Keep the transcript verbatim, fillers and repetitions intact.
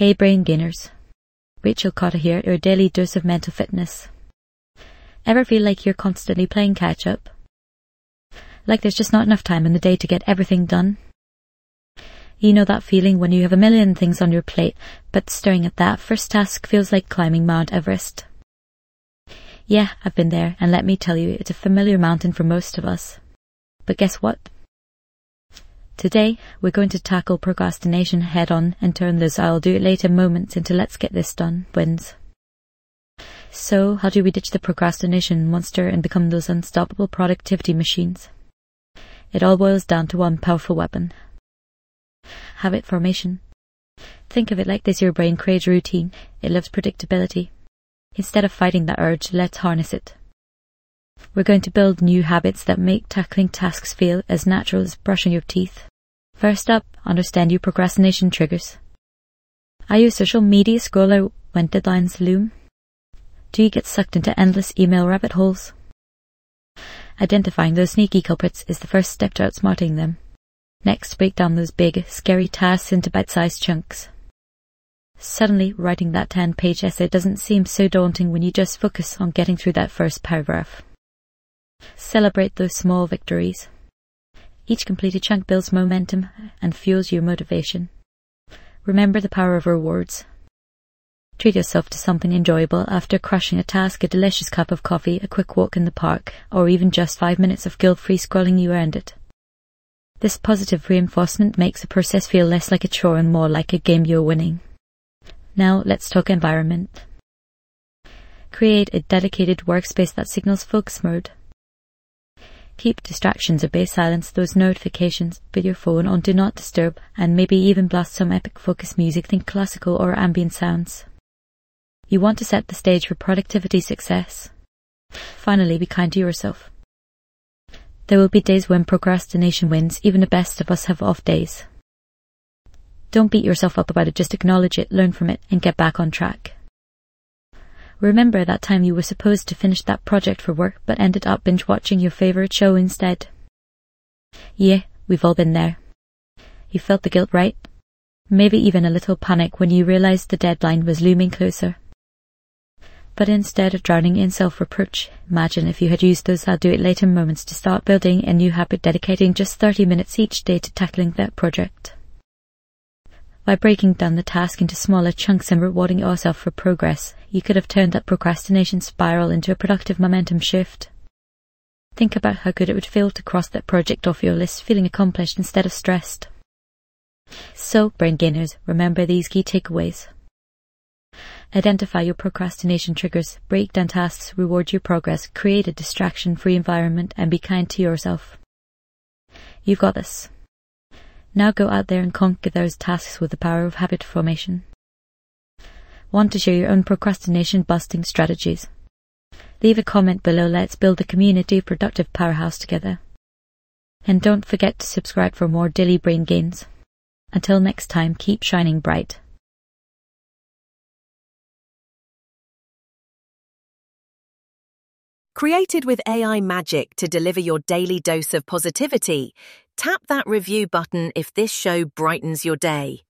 Hey brain gainers, Rachel Cotta here, your daily dose of mental fitness. Ever feel like you're constantly playing catch up? Like there's just not enough time in the day to get everything done? You know that feeling when you have a million things on your plate, but staring at that first task feels like climbing Mount Everest? Yeah, I've been there, and let me tell you, it's a familiar mountain for most of us. But guess what? Today, we're going to tackle procrastination head-on and turn those I'll do it later moments into let's get this done wins. So, how do we ditch the procrastination monster and become those unstoppable productivity machines? It all boils down to one powerful weapon. Habit formation. Think of it like this: your brain craves routine. It loves predictability. Instead of fighting that urge, let's harness it. We're going to build new habits that make tackling tasks feel as natural as brushing your teeth. First up, understand your procrastination triggers. Are you a social media scroller when deadlines loom? Do you get sucked into endless email rabbit holes? Identifying those sneaky culprits is the first step to outsmarting them. Next, break down those big, scary tasks into bite-sized chunks. Suddenly, writing that ten-page essay doesn't seem so daunting when you just focus on getting through that first paragraph. Celebrate those small victories. Each completed chunk builds momentum and fuels your motivation. Remember the power of rewards. Treat yourself to something enjoyable after crushing a task: a delicious cup of coffee, a quick walk in the park, or even just five minutes of guilt-free scrolling. You earned it. This positive reinforcement makes the process feel less like a chore and more like a game you're winning. Now let's talk environment. Create a dedicated workspace that signals focus mode. Keep distractions at bay, silence those notifications, put your phone on do not disturb, and maybe even blast some epic focus music, think classical or ambient sounds. You want to set the stage for productivity success. Finally, be kind to yourself. There will be days when procrastination wins. Even the best of us have off days. Don't beat yourself up about it, just acknowledge it, learn from it, and get back on track. Remember that time you were supposed to finish that project for work but ended up binge-watching your favourite show instead? Yeah, we've all been there. You felt the guilt, right? Maybe even a little panic when you realised the deadline was looming closer. But instead of drowning in self-reproach, imagine if you had used those I'll do it later moments to start building a new habit, dedicating just thirty minutes each day to tackling that project. By breaking down the task into smaller chunks and rewarding yourself for progress, you could have turned that procrastination spiral into a productive momentum shift. Think about how good it would feel to cross that project off your list, feeling accomplished instead of stressed. So, brain gainers, remember these key takeaways. Identify your procrastination triggers, break down tasks, reward your progress, create a distraction-free environment, and be kind to yourself. You've got this. Now go out there and conquer those tasks with the power of habit formation. Want to share your own procrastination-busting strategies? Leave a comment below. Let's build a community of productive powerhouse together. And don't forget to subscribe for more daily brain gains. Until next time, keep shining bright. Created with A I magic to deliver your daily dose of positivity, tap that review button if this show brightens your day.